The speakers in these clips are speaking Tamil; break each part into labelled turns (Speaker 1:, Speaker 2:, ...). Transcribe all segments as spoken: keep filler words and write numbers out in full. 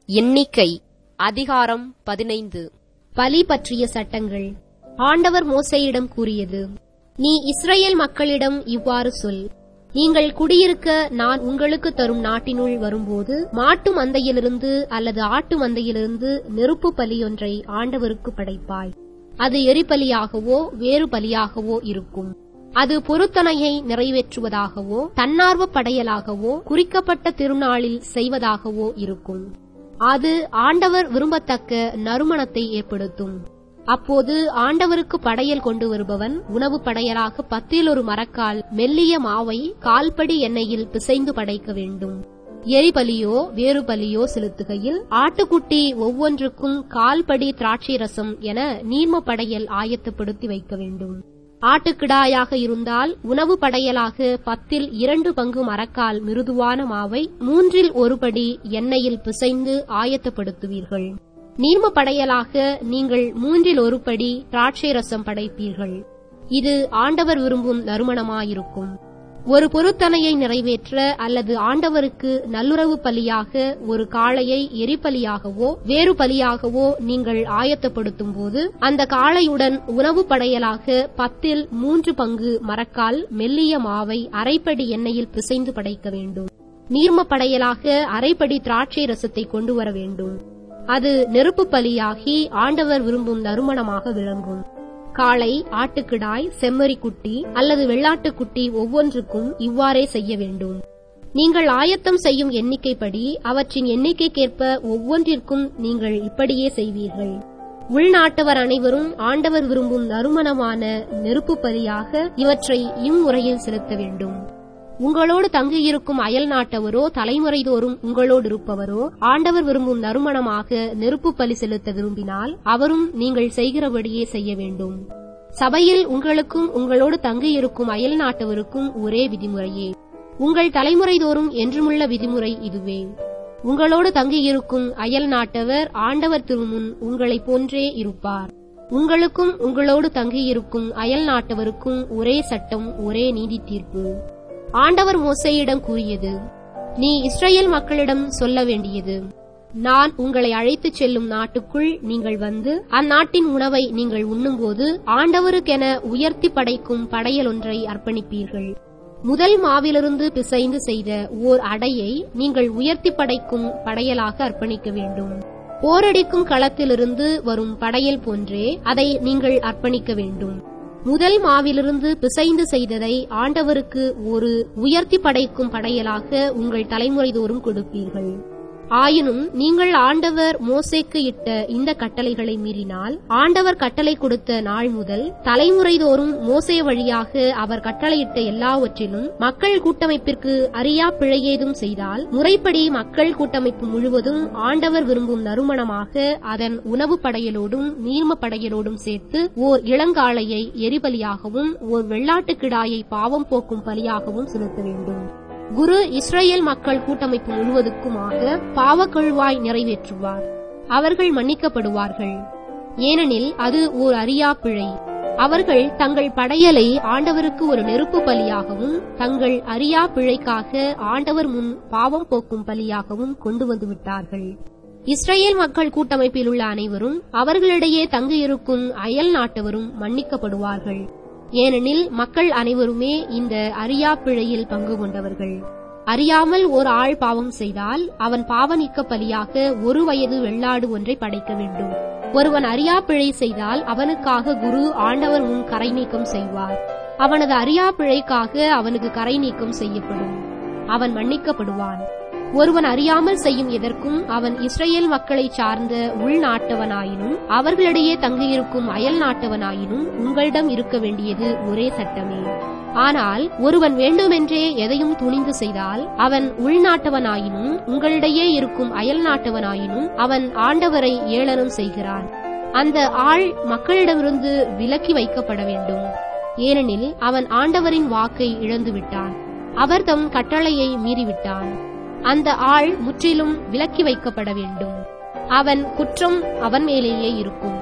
Speaker 1: எண்ணிக்கை அதிகாரம் பதினைந்து. பலி பற்றிய சட்டங்கள். ஆண்டவர் மோசேயிடம் கூறியது: நீ இஸ்ரவேல் மக்களிடம் இவ்வாறு சொல்: நீங்கள் குடியிருக்க நான் உங்களுக்கு தரும் நாட்டினுள் வரும்போது மாட்டு மந்தையிலிருந்து அல்லது ஆட்டு மந்தையிலிருந்து நெருப்பு பலியொன்றை ஆண்டவருக்கு படைப்பாய். அது எரிபலியாகவோ வேறு பலியாகவோ இருக்கும். அது பொருத்தனையை நிறைவேற்றுவதாகவோ தன்னார்வ படையலாகவோ குறிக்கப்பட்ட திருநாளில் செய்வதாகவோ இருக்கும். அது ஆண்டவர் விரும்பத்தக்க நறுமணத்தை ஏற்படுத்தும். அப்போது ஆண்டவருக்கு படையல் கொண்டு வருபவன் உணவு படையலாக பத்தில் ஒரு மரக்கால் மெல்லிய மாவை கால்படி எண்ணெயில் பிசைந்து படைக்க வேண்டும். எரிபலியோ வேறு பலியோ செலுத்துகையில் ஆட்டுக்குட்டி ஒவ்வொன்றுக்கும் கால்படி திராட்சை ரசம் என நீர்ம படையல் ஆயத்தப்படுத்தி வைக்க வேண்டும். ஆட்டுக்கிடாயாக இருந்தால் உணவு படையலாக பத்தில் இரண்டு பங்கு மரக்கால் மிருதுவான மாவை மூன்றில் ஒரு படி எண்ணெயில் பிசைந்து ஆயத்தப்படுத்துவீர்கள். நீர்ம படையலாக நீங்கள் மூன்றில் ஒரு படி திராட்சை ரசம் படைப்பீர்கள். இது ஆண்டவர் விரும்பும் நறுமணமாயிருக்கும். ஒரு பொருத்தனையை நிறைவேற்ற அல்லது ஆண்டவருக்கு நல்லுறவு பலியாக ஒரு காளையை எரிபலியாகவோ வேறு பலியாகவோ நீங்கள் ஆயத்தப்படுத்தும் போது அந்த காளையுடன் உணவு படையலாக பத்தில் மூன்று பங்கு மரக்கால் மெல்லிய மாவை அரைப்படி எண்ணெயில் பிசைந்து படைக்க வேண்டும். நீர்ம படையலாக அரைப்படி திராட்சை ரசத்தை கொண்டு வர வேண்டும். அது நெருப்பு பலியாகி ஆண்டவர் விரும்பும் நறுமணமாக விளங்கும். காளை, ஆட்டுக்கிடாய், செம்மறிக்குட்டி அல்லது வெள்ளாட்டுக்குட்டி ஒவ்வொன்றுக்கும் இவ்வாறே செய்ய வேண்டும். நீங்கள் ஆயத்தம் செய்யும் எண்ணிக்கைப்படி அவற்றின் எண்ணிக்கைக்கேற்ப ஒவ்வொன்றிற்கும் நீங்கள் இப்படியே செய்வீர்கள். உள்நாட்டவர் அனைவரும் ஆண்டவர் விரும்பும் நறுமணமான நெருப்பு பலியாக இவற்றை இம்முறையில் செலுத்த வேண்டும். உங்களோடு தங்கியிருக்கும் அயல் நாட்டவரோ தலைமுறைதோறும் உங்களோடு இருப்பவரோ ஆண்டவர் விரும்பும் நறுமணமாக நெருப்பு பலி செலுத்த விரும்பினால் அவரும் நீங்கள் செய்கிறபடியே செய்ய வேண்டும். சபையில் உங்களுக்கும் உங்களோடு தங்கியிருக்கும் அயல் நாட்டவருக்கும் ஒரே விதிமுறையே. உங்கள் தலைமுறைதோறும் என்றுமுள்ள விதிமுறை இதுவே. உங்களோடு தங்கியிருக்கும் அயல் நாட்டவர் ஆண்டவர் திருமுன் உங்களைப் போன்றே இருப்பார். உங்களுக்கும் உங்களோடு தங்கியிருக்கும் அயல் நாட்டவருக்கும் ஒரே சட்டம், ஒரே நீதி தீர்ப்பு. ஆண்டவர் மோசேயிடம் கூறியது: நீ இஸ்ரவேல் மக்களிடம் சொல்ல வேண்டியது: நான் உங்களை அழைத்துச் செல்லும் நாட்டுக்குள் நீங்கள் வந்து அந்நாட்டின் உணவை நீங்கள் உண்ணும்போது ஆண்டவருக்கென உயர்த்தி படைக்கும் படையல் ஒன்றை அர்ப்பணிப்பீர்கள். முதல் மாவிலிருந்து பிசைந்து செய்த ஓர் அடையை நீங்கள் உயர்த்தி படைக்கும் படையலாக அர்ப்பணிக்க வேண்டும். போரடிக்கும் களத்திலிருந்து வரும் படையல் போன்றே அதை நீங்கள் அர்ப்பணிக்க வேண்டும். முதல் மாவிலிருந்து பிசைந்து செய்ததை ஆண்டவருக்கு ஒரு உயர்த்தி படைக்கும் படையலாக உங்கள் தலைமுறைதோறும் கொடுப்பீர்கள். ஆயினும் நீங்கள் ஆண்டவர் மோசேக்கு இட்ட இந்த கட்டளைகளை மீறினால் ஆண்டவர் கட்டளை கொடுத்த நாள் முதல் தலைமுறைதோறும் மோசே வழியாக அவர் கட்டளையிட்ட எல்லாவற்றிலும் மக்கள் கூட்டமைப்பிற்கு அறியா பிழையேதும் செய்தால் முறைப்படி மக்கள் கூட்டமைப்பு முழுவதும் ஆண்டவர் விரும்பும் நறுமணமாக அதன் உணவு படையலோடும் நீர்ம படையலோடும் சேர்த்து ஓர் இளங்காளையை எரிபலியாகவும் ஓர் வெள்ளாட்டுக்கிடாயை பாவம் போக்கும் பலியாகவும் செலுத்த வேண்டும். குரு இஸ்ரவேல் மக்கள் கூட்டமைப்பு முழுவதுக்குமாக பாவக்கழுவாய் நிறைவேற்றுவார். அவர்கள் மன்னிக்கப்படுவார்கள். ஏனெனில் அது ஓர் அறியா பிழை. அவர்கள் தங்கள் படையலை ஆண்டவருக்கு ஒரு நெருப்பு பலியாகவும் தங்கள் அறியா பிழைக்காக ஆண்டவர் முன் பாவம் போக்கும் பலியாகவும் கொண்டு வந்து விட்டார்கள். இஸ்ரவேல் மக்கள் கூட்டமைப்பில் உள்ள அனைவரும் அவர்களிடையே தங்கியிருக்கும் அயல் நாட்டவரும் மன்னிக்கப்படுவார்கள். ஏனெனில் மக்கள் அனைவருமே இந்த அறியா பிழையில் பங்கு கொண்டவர்கள். அறியாமல் ஓர் ஆள் பாவம் செய்தால் அவன் பாவ நீக்க பலியாக ஒரு வயது வெள்ளாடு ஒன்றை படைக்க வேண்டும். ஒருவன் அறியா பிழை செய்தால் அவனுக்காக குரு ஆண்டவர் முன் கரை நீக்கம் செய்வார். அவனது அறியா பிழைக்காக அவனுக்கு கரை நீக்கம் செய்யப்படும். அவன் மன்னிக்கப்படுவான். ஒருவன் அறியாமல் செய்யும் எதற்கும் அவன் இஸ்ரவேல் மக்களை சார்ந்த உள்நாட்டவனாயினும் அவர்களிடையே தங்கியிருக்கும் அயல் நாட்டவனாயினும் உங்களிடம் இருக்க வேண்டியது ஒரே சட்டமே. ஆனால் ஒருவன் வேண்டுமென்றே எதையும் துணிந்து செய்தால் அவன் உள்நாட்டவனாயினும் உங்களிடையே இருக்கும் அயல் நாட்டவனாயினும் அவன் ஆண்டவரை ஏளனம் செய்கிறான். அந்த ஆள் மக்களிடமிருந்து விலக்கி வைக்கப்பட வேண்டும். ஏனெனில் அவன் ஆண்டவரின் வாக்கை இழந்துவிட்டான். அவர் தம் கட்டளையை மீறிவிட்டான். அந்த ஆள் முற்றிலும் விலக்கி வைக்கப்பட வேண்டும். அவன் குற்றம் அவன் மேலேயே இருக்கும்.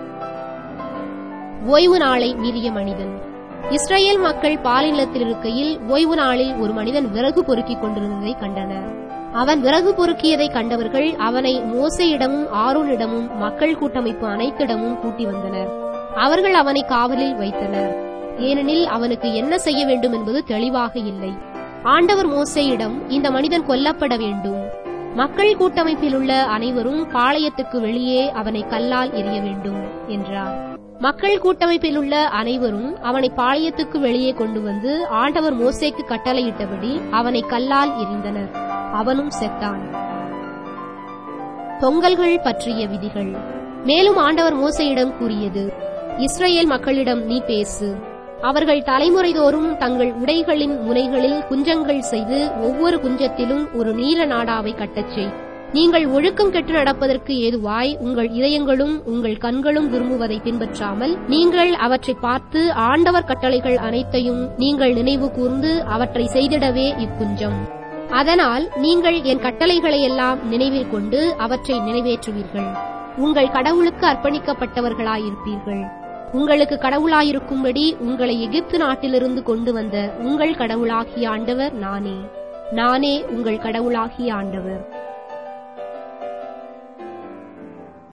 Speaker 1: ஓய்வு நாளை மீறிய மனிதன். இஸ்ரவேல் மக்கள் பாலைநிலத்தில் இருக்கையில் ஓய்வு நாளில் ஒரு மனிதன் விறகு பொறுக்கிக் கொண்டிருந்ததை கண்டனர். அவன் விறகு பொறுக்கியதை கண்டவர்கள் அவனை மோசேயிடமும் ஆரோனிடமும் மக்கள் கூட்டமைப்பு அனைத்திடமும் கூட்டி வந்தனர். அவர்கள் அவனை காவலில் வைத்தனர், ஏனெனில் அவனுக்கு என்ன செய்ய வேண்டும் என்பது தெளிவாக இல்லை. ஆண்டவர் மோசேயிடம், இந்த மனிதன் கொல்லப்பட வேண்டும், மக்கள் கூட்டமைப்பில் உள்ள அனைவரும் பாளையத்துக்கு வெளியே அவனை கல்லால் எறிய வேண்டும் என்றார். மக்கள் கூட்டமைப்பில் உள்ள அனைவரும் அவனை பாளையத்துக்கு வெளியே கொண்டு வந்து ஆண்டவர் மோசேக்கு கட்டளையிட்டபடி அவனை கல்லால் எறிந்தனர். அவனும் செத்தான். தொங்கல்கள் பற்றிய விதிகள். மேலும் ஆண்டவர் மோசேயிடம் கூறியது, இஸ்ரவேல் மக்களிடம் நீ பேசு. அவர்கள் தலைமுறைதோறும் தங்கள் உடைகளின் முனைகளில் குஞ்சங்கள் செய்து ஒவ்வொரு குஞ்சத்திலும் ஒரு நீல நாடாவை கட்டச் செய். நீங்கள் ஒழுக்கம் கெட்டு நடப்பதற்கு ஏதுவாய் உங்கள் இதயங்களும் உங்கள் கண்களும் விரும்புவதை பின்பற்றாமல் நீங்கள் அவற்றை பார்த்து ஆண்டவர் கட்டளைகள் அனைத்தையும் நீங்கள் நினைவு கூர்ந்து அவற்றை செய்திடவே இக்குஞ்சம். அதனால் நீங்கள் என் கட்டளைகளையெல்லாம் நினைவில் கொண்டு அவற்றை நிறைவேற்றுவீர்கள். உங்கள் கடவுளுக்கு அர்ப்பணிக்கப்பட்டவர்களாயிருப்பீர்கள். உங்களுக்கு கடவுளாயிருக்கும்படி உங்களை எகிப்து நாட்டிலிருந்து கொண்டு வந்த உங்கள் கடவுளாகிய ஆண்டவர் நானே. நானே உங்கள் கடவுளாகிய ஆண்டவர்.